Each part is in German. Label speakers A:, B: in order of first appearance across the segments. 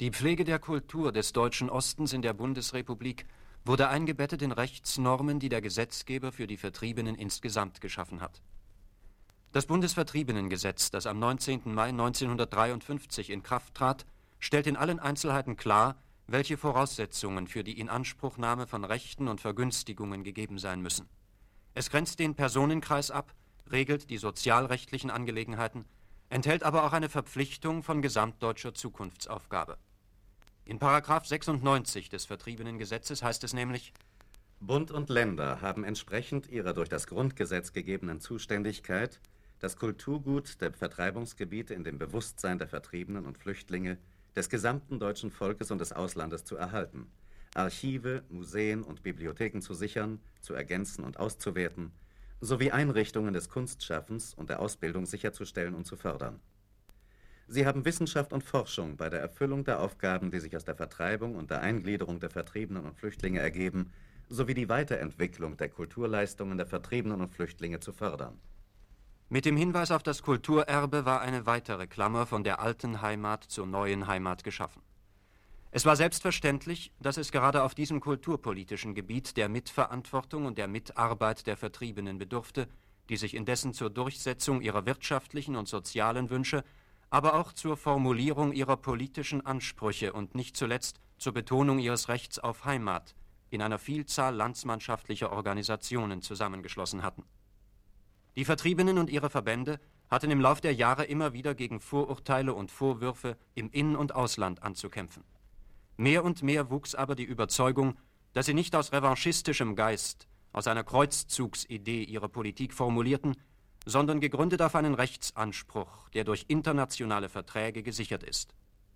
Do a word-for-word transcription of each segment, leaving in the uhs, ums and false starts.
A: Die Pflege der Kultur des Deutschen Ostens in der Bundesrepublik wurde eingebettet in Rechtsnormen, die der Gesetzgeber für die Vertriebenen insgesamt geschaffen hat. Das Bundesvertriebenengesetz, das am neunzehnten Mai neunzehnhundertdreiundfünfzig in Kraft trat, stellt in allen Einzelheiten klar, welche Voraussetzungen für die Inanspruchnahme von Rechten und Vergünstigungen gegeben sein müssen. Es grenzt den Personenkreis ab, regelt die sozialrechtlichen Angelegenheiten, enthält aber auch eine Verpflichtung von gesamtdeutscher Zukunftsaufgabe. In Paragraph sechsundneunzig des Vertriebenengesetzes heißt es nämlich:
B: Bund und Länder haben entsprechend ihrer durch das Grundgesetz gegebenen Zuständigkeit das Kulturgut der Vertreibungsgebiete in dem Bewusstsein der Vertriebenen und Flüchtlinge, des gesamten deutschen Volkes und des Auslandes zu erhalten, Archive, Museen und Bibliotheken zu sichern, zu ergänzen und auszuwerten, sowie Einrichtungen des Kunstschaffens und der Ausbildung sicherzustellen und zu fördern. Sie haben Wissenschaft und Forschung bei der Erfüllung der Aufgaben, die sich aus der Vertreibung und der Eingliederung der Vertriebenen und Flüchtlinge ergeben, sowie die Weiterentwicklung der Kulturleistungen der Vertriebenen und Flüchtlinge zu fördern.
A: Mit dem Hinweis auf das Kulturerbe war eine weitere Klammer von der alten Heimat zur neuen Heimat geschaffen. Es war selbstverständlich, dass es gerade auf diesem kulturpolitischen Gebiet der Mitverantwortung und der Mitarbeit der Vertriebenen bedurfte, die sich indessen zur Durchsetzung ihrer wirtschaftlichen und sozialen Wünsche, aber auch zur Formulierung ihrer politischen Ansprüche und nicht zuletzt zur Betonung ihres Rechts auf Heimat in einer Vielzahl landsmannschaftlicher Organisationen zusammengeschlossen hatten. Die Vertriebenen und ihre Verbände hatten im Lauf der Jahre immer wieder gegen Vorurteile und Vorwürfe im In- und Ausland anzukämpfen. Mehr und mehr wuchs aber die Überzeugung, dass sie nicht aus revanchistischem Geist, aus einer Kreuzzugsidee ihre Politik formulierten, sondern gegründet auf einen Rechtsanspruch, der durch internationale Verträge gesichert ist.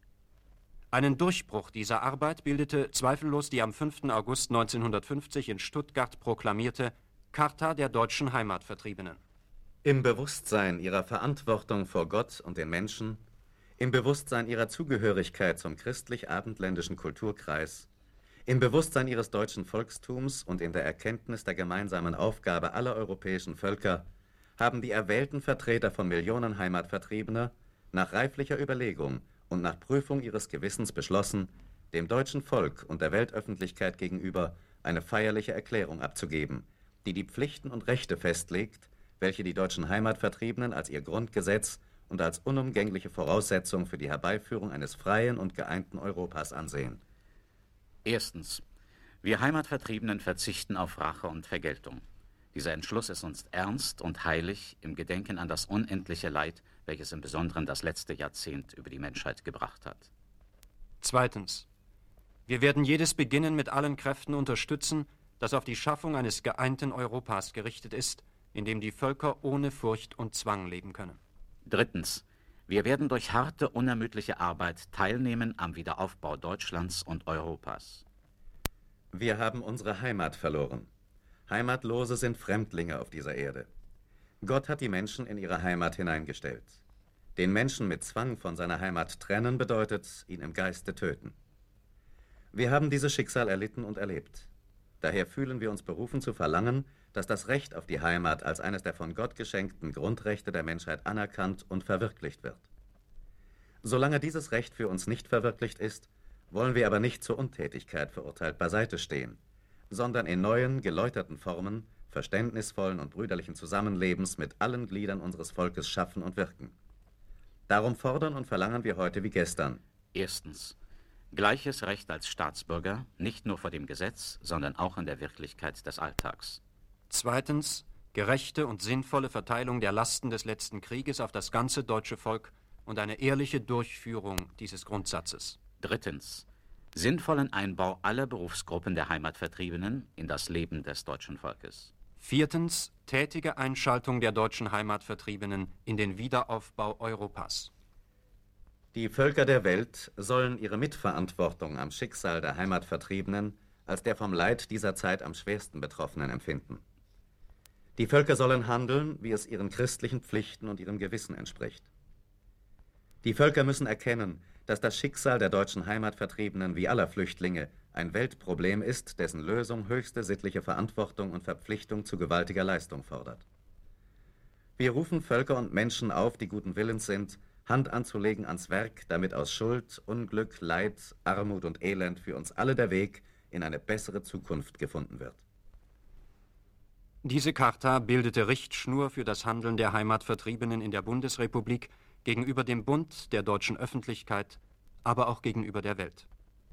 A: Einen Durchbruch dieser Arbeit bildete zweifellos die am fünften August neunzehnhundertfünfzig in Stuttgart proklamierte Charta der deutschen Heimatvertriebenen.
B: Im Bewusstsein ihrer Verantwortung vor Gott und den Menschen, im Bewusstsein ihrer Zugehörigkeit zum christlich-abendländischen Kulturkreis, im Bewusstsein ihres deutschen Volkstums und in der Erkenntnis der gemeinsamen Aufgabe aller europäischen Völker haben die erwählten Vertreter von Millionen Heimatvertriebener nach reiflicher Überlegung und nach Prüfung ihres Gewissens beschlossen, dem deutschen Volk und der Weltöffentlichkeit gegenüber eine feierliche Erklärung abzugeben, die die Pflichten und Rechte festlegt, welche die deutschen Heimatvertriebenen als ihr Grundgesetz und als unumgängliche Voraussetzung für die Herbeiführung eines freien und geeinten Europas ansehen.
C: Erstens. Wir Heimatvertriebenen verzichten auf Rache und Vergeltung. Dieser Entschluss ist uns ernst und heilig im Gedenken an das unendliche Leid, welches im Besonderen das letzte Jahrzehnt über die Menschheit gebracht hat.
A: Zweitens. Wir werden jedes Beginnen mit allen Kräften unterstützen, das auf die Schaffung eines geeinten Europas gerichtet ist, in dem die Völker ohne Furcht und Zwang leben können.
C: Drittens. Wir werden durch harte, unermüdliche Arbeit teilnehmen am Wiederaufbau Deutschlands und Europas.
B: Wir haben unsere Heimat verloren. Heimatlose sind Fremdlinge auf dieser Erde. Gott hat die Menschen in ihre Heimat hineingestellt. Den Menschen mit Zwang von seiner Heimat trennen bedeutet, ihn im Geiste töten. Wir haben dieses Schicksal erlitten und erlebt. Daher fühlen wir uns berufen zu verlangen, dass das Recht auf die Heimat als eines der von Gott geschenkten Grundrechte der Menschheit anerkannt und verwirklicht wird. Solange dieses Recht für uns nicht verwirklicht ist, wollen wir aber nicht zur Untätigkeit verurteilt beiseite stehen, sondern in neuen, geläuterten Formen, verständnisvollen und brüderlichen Zusammenlebens mit allen Gliedern unseres Volkes schaffen und wirken. Darum fordern und verlangen wir heute wie gestern.
C: Erstens. Gleiches Recht als Staatsbürger, nicht nur vor dem Gesetz, sondern auch in der Wirklichkeit des Alltags.
A: Zweitens. Gerechte und sinnvolle Verteilung der Lasten des letzten Krieges auf das ganze deutsche Volk und eine ehrliche Durchführung dieses Grundsatzes.
C: Drittens. Sinnvollen Einbau aller Berufsgruppen der Heimatvertriebenen in das Leben des deutschen Volkes.
A: Viertens. Tätige Einschaltung der deutschen Heimatvertriebenen in den Wiederaufbau Europas.
B: Die Völker der Welt sollen ihre Mitverantwortung am Schicksal der Heimatvertriebenen als der vom Leid dieser Zeit am schwersten Betroffenen empfinden. Die Völker sollen handeln, wie es ihren christlichen Pflichten und ihrem Gewissen entspricht. Die Völker müssen erkennen, dass das Schicksal der deutschen Heimatvertriebenen wie aller Flüchtlinge ein Weltproblem ist, dessen Lösung höchste sittliche Verantwortung und Verpflichtung zu gewaltiger Leistung fordert. Wir rufen Völker und Menschen auf, die guten Willens sind, Hand anzulegen ans Werk, damit aus Schuld, Unglück, Leid, Armut und Elend für uns alle der Weg in eine bessere Zukunft gefunden wird.
A: Diese Charta bildete Richtschnur für das Handeln der Heimatvertriebenen in der Bundesrepublik gegenüber dem Bund, der deutschen Öffentlichkeit, aber auch gegenüber der Welt.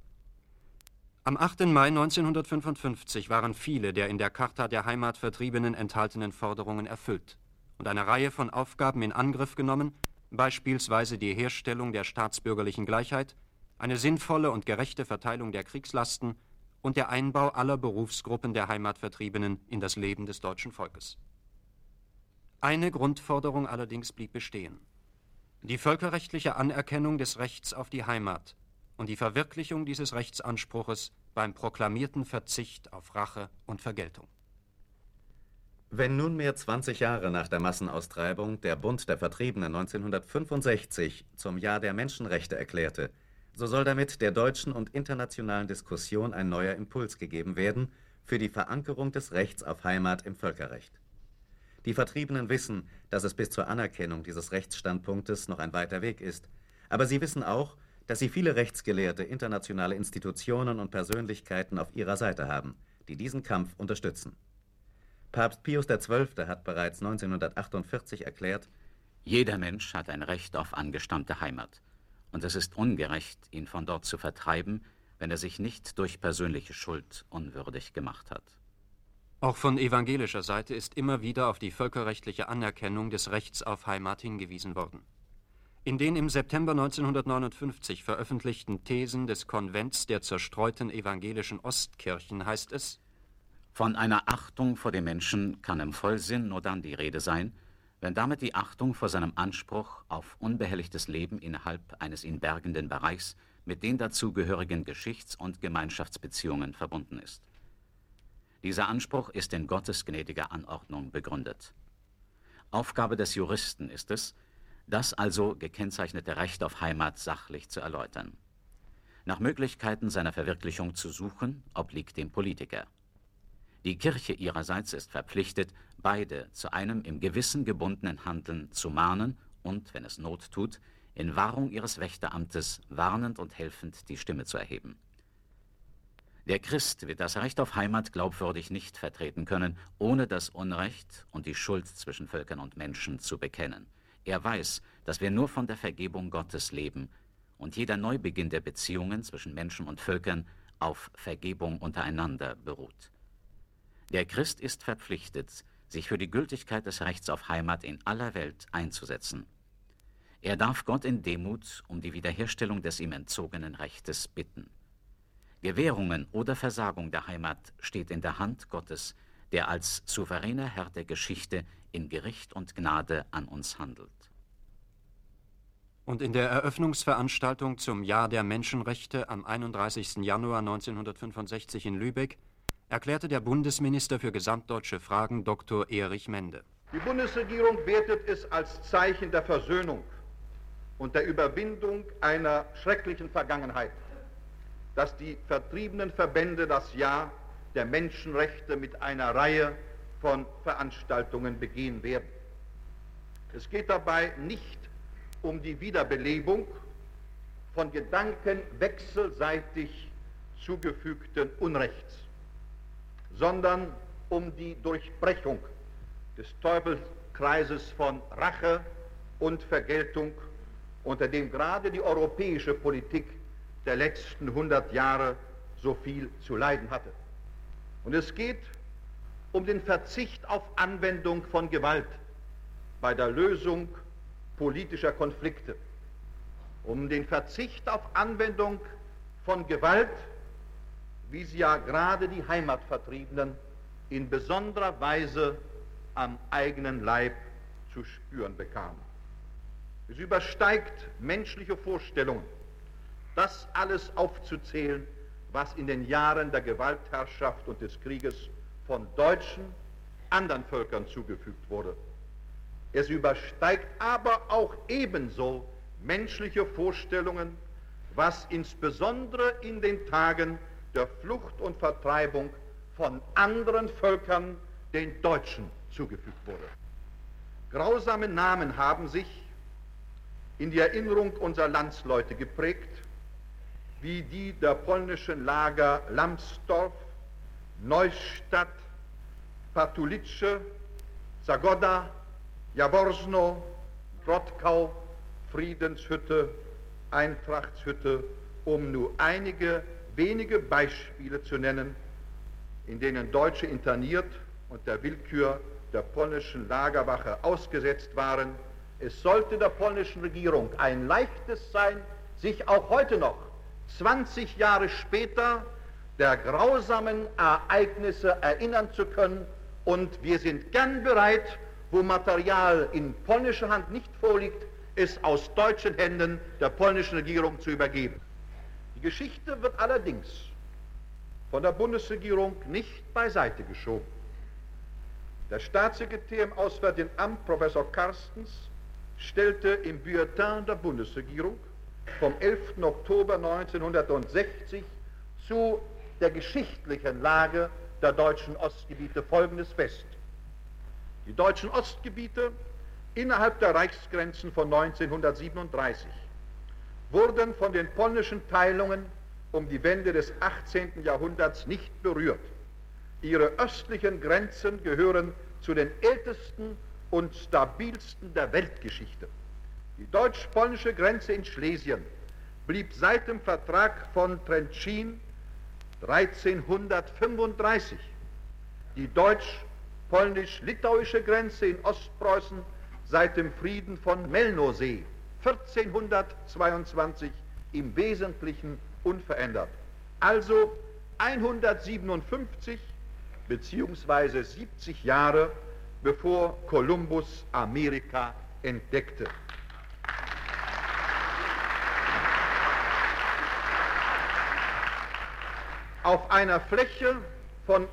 A: Am achten Mai neunzehnhundertfünfundfünfzig waren viele der in der Charta der Heimatvertriebenen enthaltenen Forderungen erfüllt und eine Reihe von Aufgaben in Angriff genommen, beispielsweise die Herstellung der staatsbürgerlichen Gleichheit, eine sinnvolle und gerechte Verteilung der Kriegslasten und der Einbau aller Berufsgruppen der Heimatvertriebenen in das Leben des deutschen Volkes. Eine Grundforderung allerdings blieb bestehen: die völkerrechtliche Anerkennung des Rechts auf die Heimat und die Verwirklichung dieses Rechtsanspruches beim proklamierten Verzicht auf Rache und Vergeltung.
B: Wenn nunmehr zwanzig Jahre nach der Massenaustreibung der Bund der Vertriebenen neunzehnhundertfünfundsechzig zum Jahr der Menschenrechte erklärte, so soll damit der deutschen und internationalen Diskussion ein neuer Impuls gegeben werden für die Verankerung des Rechts auf Heimat im Völkerrecht. Die Vertriebenen wissen, dass es bis zur Anerkennung dieses Rechtsstandpunktes noch ein weiter Weg ist, aber sie wissen auch, dass sie viele rechtsgelehrte internationale Institutionen und Persönlichkeiten auf ihrer Seite haben, die diesen Kampf unterstützen. Papst Pius der Zwölfte hat bereits neunzehnhundertachtundvierzig erklärt:
C: Jeder Mensch hat ein Recht auf angestammte Heimat, und es ist ungerecht, ihn von dort zu vertreiben, wenn er sich nicht durch persönliche Schuld unwürdig gemacht hat.
A: Auch von evangelischer Seite ist immer wieder auf die völkerrechtliche Anerkennung des Rechts auf Heimat hingewiesen worden. In den im September neunzehnhundertneunundfünfzig veröffentlichten Thesen des Konvents der zerstreuten evangelischen Ostkirchen heißt es:
C: Von einer Achtung vor dem Menschen kann im Vollsinn nur dann die Rede sein, wenn damit die Achtung vor seinem Anspruch auf unbehelligtes Leben innerhalb eines ihn bergenden Bereichs mit den dazugehörigen Geschichts- und Gemeinschaftsbeziehungen verbunden ist. Dieser Anspruch ist in Gottes gnädiger Anordnung begründet. Aufgabe des Juristen ist es, das also gekennzeichnete Recht auf Heimat sachlich zu erläutern. Nach Möglichkeiten seiner Verwirklichung zu suchen, obliegt dem Politiker. Die Kirche ihrerseits ist verpflichtet, beide zu einem im Gewissen gebundenen Handeln zu mahnen und, wenn es Not tut, in Wahrung ihres Wächteramtes warnend und helfend die Stimme zu erheben. Der Christ wird das Recht auf Heimat glaubwürdig nicht vertreten können, ohne das Unrecht und die Schuld zwischen Völkern und Menschen zu bekennen. Er weiß, dass wir nur von der Vergebung Gottes leben und jeder Neubeginn der Beziehungen zwischen Menschen und Völkern auf Vergebung untereinander beruht. Der Christ ist verpflichtet, sich für die Gültigkeit des Rechts auf Heimat in aller Welt einzusetzen. Er darf Gott in Demut um die Wiederherstellung des ihm entzogenen Rechtes bitten. Gewährungen oder Versagung der Heimat steht in der Hand Gottes, der als souveräner Herr der Geschichte in Gericht und Gnade an uns handelt.
A: Und in der Eröffnungsveranstaltung zum Jahr der Menschenrechte am einunddreißigsten Januar neunzehnhundertfünfundsechzig in Lübeck erklärte der Bundesminister für gesamtdeutsche Fragen Doktor Erich Mende:
D: Die Bundesregierung wertet es als Zeichen der Versöhnung und der Überwindung einer schrecklichen Vergangenheit, dass die vertriebenen Verbände das Jahr der Menschenrechte mit einer Reihe von Veranstaltungen begehen werden. Es geht dabei nicht um die Wiederbelebung von Gedanken wechselseitig zugefügten Unrechts, sondern um die Durchbrechung des Teufelskreises von Rache und Vergeltung, unter dem gerade die europäische Politik der letzten hundert Jahre so viel zu leiden hatte. Und es geht um den Verzicht auf Anwendung von Gewalt bei der Lösung politischer Konflikte, um den Verzicht auf Anwendung von Gewalt, wie sie ja gerade die Heimatvertriebenen in besonderer Weise am eigenen Leib zu spüren bekamen. Es übersteigt menschliche Vorstellungen, das alles aufzuzählen, was in den Jahren der Gewaltherrschaft und des Krieges von Deutschen anderen Völkern zugefügt wurde. Es übersteigt aber auch ebenso menschliche Vorstellungen, was insbesondere in den Tagen der Flucht und Vertreibung von anderen Völkern den Deutschen zugefügt wurde. Grausame Namen haben sich in die Erinnerung unserer Landsleute geprägt, wie die der polnischen Lager Lambsdorff, Neustadt, Patulice, Zagoda, Jaworzno, Brodkau, Friedenshütte, Eintrachtshütte, um nur einige wenige Beispiele zu nennen, in denen Deutsche interniert und der Willkür der polnischen Lagerwache ausgesetzt waren. Es sollte der polnischen Regierung ein leichtes sein, sich auch heute noch, zwanzig Jahre später, der grausamen Ereignisse erinnern zu können, und wir sind gern bereit, wo Material in polnischer Hand nicht vorliegt, es aus deutschen Händen der polnischen Regierung zu übergeben. Die Geschichte wird allerdings von der Bundesregierung nicht beiseite geschoben. Der Staatssekretär im Auswärtigen Amt, Professor Carstens, stellte im Bulletin der Bundesregierung vom elften Oktober neunzehnhundertsechzig zu der geschichtlichen Lage der deutschen Ostgebiete Folgendes fest. Die deutschen Ostgebiete innerhalb der Reichsgrenzen von neunzehnhundertsiebenunddreißig wurden von den polnischen Teilungen um die Wende des achtzehnten Jahrhunderts nicht berührt. Ihre östlichen Grenzen gehören zu den ältesten und stabilsten der Weltgeschichte. Die deutsch-polnische Grenze in Schlesien blieb seit dem Vertrag von Trenčín dreizehnhundertfünfunddreißig. Die deutsch-polnisch-litauische Grenze in Ostpreußen seit dem Frieden von Melnosee vierzehnhundertzweiundzwanzig im Wesentlichen unverändert. Also hundertsiebenundfünfzig beziehungsweise siebzig Jahre bevor Kolumbus Amerika entdeckte. Auf einer Fläche von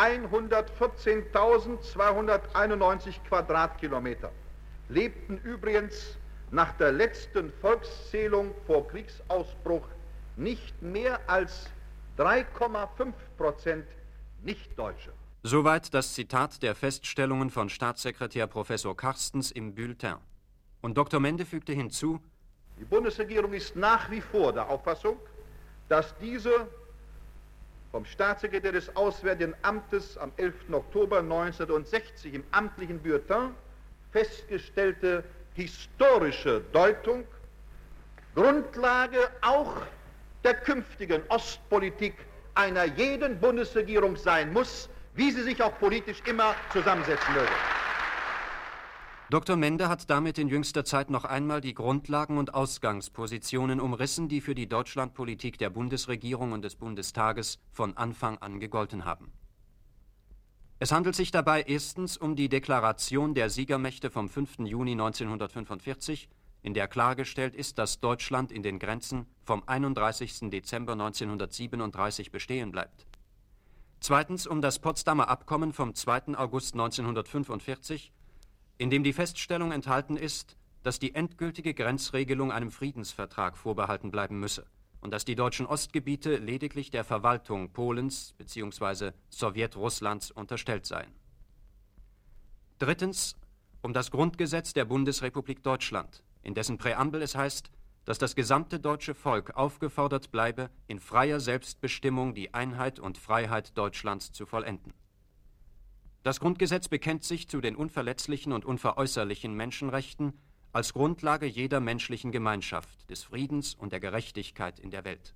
D: hundertvierzehntausendzweihunderteinundneunzig Quadratkilometer lebten übrigens nach der letzten Volkszählung vor Kriegsausbruch nicht mehr als drei Komma fünf Prozent Nichtdeutsche.
A: Soweit das Zitat der Feststellungen von Staatssekretär Professor Carstens im Bulletin. Und Doktor Mende fügte hinzu:
D: Die Bundesregierung ist nach wie vor der Auffassung, dass diese vom Staatssekretär des Auswärtigen Amtes am elften Oktober neunzehnhundertsechzig im amtlichen Bulletin festgestellte historische Deutung Grundlage auch der künftigen Ostpolitik einer jeden Bundesregierung sein muss, wie sie sich auch politisch immer zusammensetzen möge.
A: Doktor Mende hat damit in jüngster Zeit noch einmal die Grundlagen und Ausgangspositionen umrissen, die für die Deutschlandpolitik der Bundesregierung und des Bundestages von Anfang an gegolten haben. Es handelt sich dabei erstens um die Deklaration der Siegermächte vom fünften Juni neunzehnhundertfünfundvierzig, in der klargestellt ist, dass Deutschland in den Grenzen vom einunddreißigsten Dezember neunzehnhundertsiebenunddreißig bestehen bleibt. Zweitens um das Potsdamer Abkommen vom zweiten August neunzehnhundertfünfundvierzig, in dem die Feststellung enthalten ist, dass die endgültige Grenzregelung einem Friedensvertrag vorbehalten bleiben müsse und dass die deutschen Ostgebiete lediglich der Verwaltung Polens bzw. Sowjetrusslands unterstellt seien. Drittens um das Grundgesetz der Bundesrepublik Deutschland, in dessen Präambel es heißt, dass das gesamte deutsche Volk aufgefordert bleibe, in freier Selbstbestimmung die Einheit und Freiheit Deutschlands zu vollenden. Das Grundgesetz bekennt sich zu den unverletzlichen und unveräußerlichen Menschenrechten als Grundlage jeder menschlichen Gemeinschaft, des Friedens und der Gerechtigkeit in der Welt.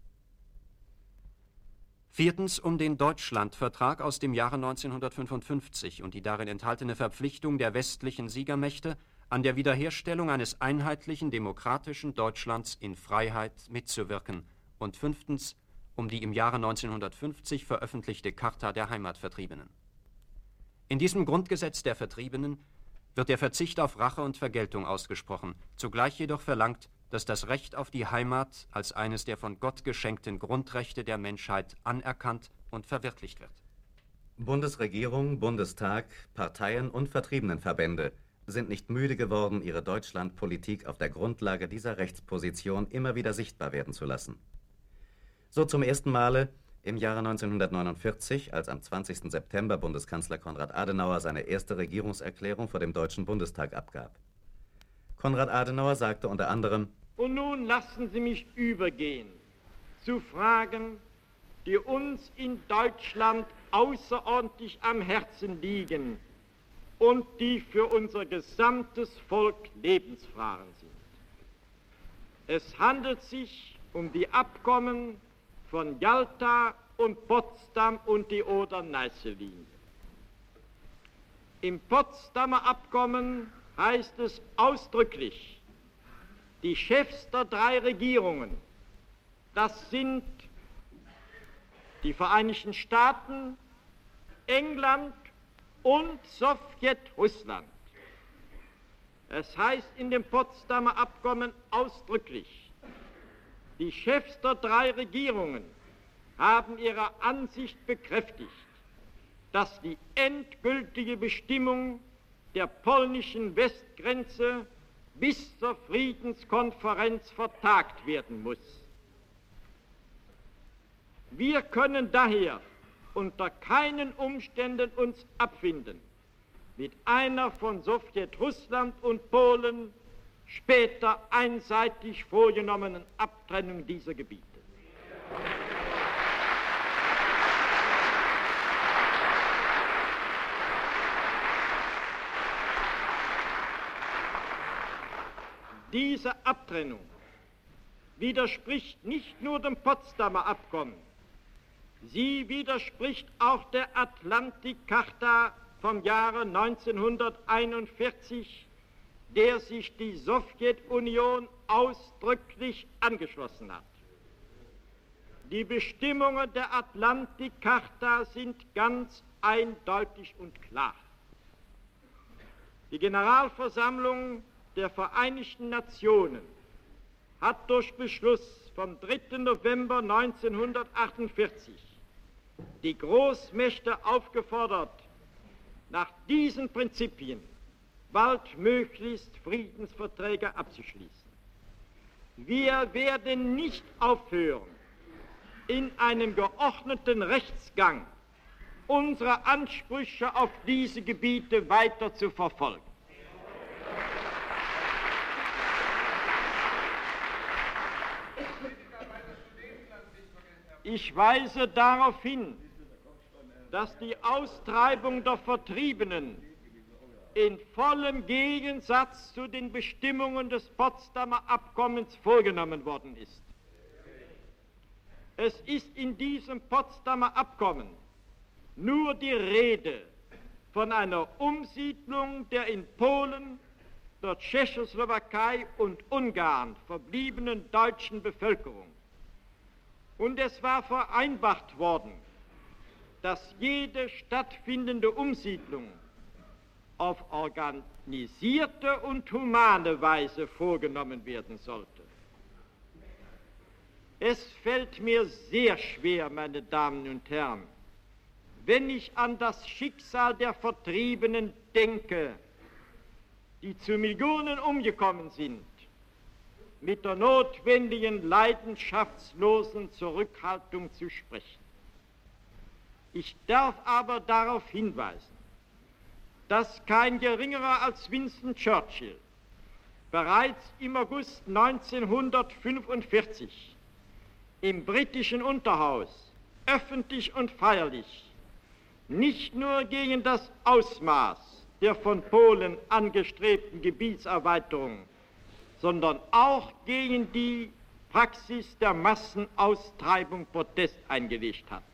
A: Viertens um den Deutschlandvertrag aus dem Jahre neunzehnhundertfünfundfünfzig und die darin enthaltene Verpflichtung der westlichen Siegermächte, an der Wiederherstellung eines einheitlichen, demokratischen Deutschlands in Freiheit mitzuwirken. Und fünftens um die im Jahre neunzehnhundertfünfzig veröffentlichte Charta der Heimatvertriebenen. In diesem Grundgesetz der Vertriebenen wird der Verzicht auf Rache und Vergeltung ausgesprochen, zugleich jedoch verlangt, dass das Recht auf die Heimat als eines der von Gott geschenkten Grundrechte der Menschheit anerkannt und verwirklicht wird.
B: Bundesregierung, Bundestag, Parteien und Vertriebenenverbände sind nicht müde geworden, ihre Deutschlandpolitik auf der Grundlage dieser Rechtsposition immer wieder sichtbar werden zu lassen. So zum ersten Male im Jahre neunzehnhundertneunundvierzig, als am zwanzigsten September Bundeskanzler Konrad Adenauer seine erste Regierungserklärung vor dem Deutschen Bundestag abgab. Konrad Adenauer sagte unter anderem:
E: Und nun lassen Sie mich übergehen zu Fragen, die uns in Deutschland außerordentlich am Herzen liegen und die für unser gesamtes Volk Lebensfragen sind. Es handelt sich um die Abkommen von Jalta und Potsdam und die Oder-Neiße-Linie. Im Potsdamer Abkommen heißt es ausdrücklich, die Chefs der drei Regierungen, das sind die Vereinigten Staaten, England und Sowjetrussland. Es heißt in dem Potsdamer Abkommen ausdrücklich, die Chefs der drei Regierungen haben ihre Ansicht bekräftigt, dass die endgültige Bestimmung der polnischen Westgrenze bis zur Friedenskonferenz vertagt werden muss. Wir können daher unter keinen Umständen uns abfinden mit einer von Sowjetrussland und Polen später einseitig vorgenommenen Abtrennung dieser Gebiete. Diese Abtrennung widerspricht nicht nur dem Potsdamer Abkommen, sie widerspricht auch der Atlantikcharta vom Jahre neunzehnhunderteinundvierzig, der sich die Sowjetunion ausdrücklich angeschlossen hat. Die Bestimmungen der Atlantikcharta sind ganz eindeutig und klar. Die Generalversammlung der Vereinigten Nationen hat durch Beschluss vom dritten November neunzehnhundertachtundvierzig die Großmächte aufgefordert, nach diesen Prinzipien baldmöglichst Friedensverträge abzuschließen. Wir werden nicht aufhören, in einem geordneten Rechtsgang unsere Ansprüche auf diese Gebiete weiter zu verfolgen. Ich weise darauf hin, dass die Austreibung der Vertriebenen in vollem Gegensatz zu den Bestimmungen des Potsdamer Abkommens vorgenommen worden ist. Es ist in diesem Potsdamer Abkommen nur die Rede von einer Umsiedlung der in Polen, der Tschechoslowakei und Ungarn verbliebenen deutschen Bevölkerung. Und es war vereinbart worden, dass jede stattfindende Umsiedlung auf organisierte und humane Weise vorgenommen werden sollte. Es fällt mir sehr schwer, meine Damen und Herren, wenn ich an das Schicksal der Vertriebenen denke, die zu Millionen umgekommen sind, mit der notwendigen leidenschaftslosen Zurückhaltung zu sprechen. Ich darf aber darauf hinweisen, dass kein geringerer als Winston Churchill bereits im August neunzehnhundertfünfundvierzig im britischen Unterhaus öffentlich und feierlich nicht nur gegen das Ausmaß der von Polen angestrebten Gebietserweiterung, sondern auch gegen die Praxis der Massenaustreibung Protest eingelegt hat.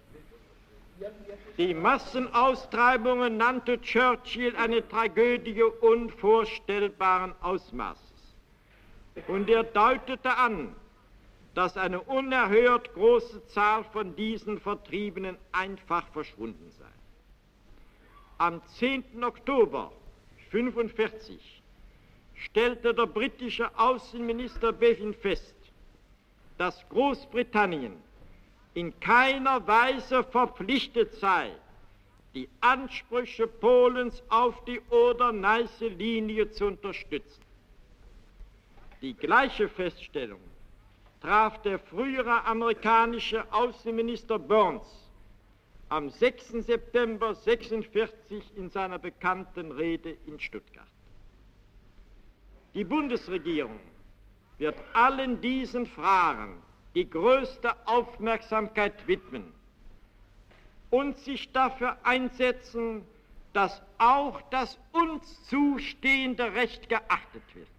E: Die Massenaustreibungen nannte Churchill eine Tragödie unvorstellbaren Ausmaßes. Und er deutete an, dass eine unerhört große Zahl von diesen Vertriebenen einfach verschwunden sei. Am zehnten Oktober neunzehnhundertfünfundvierzig stellte der britische Außenminister Bevin fest, dass Großbritannien in keiner Weise verpflichtet sei, die Ansprüche Polens auf die Oder-Neiße-Linie zu unterstützen. Die gleiche Feststellung traf der frühere amerikanische Außenminister Burns am sechsten September neunzehnhundertsechsundvierzig in seiner bekannten Rede in Stuttgart. Die Bundesregierung wird allen diesen Fragen die größte Aufmerksamkeit widmen und sich dafür einsetzen, dass auch das uns zustehende Recht geachtet wird.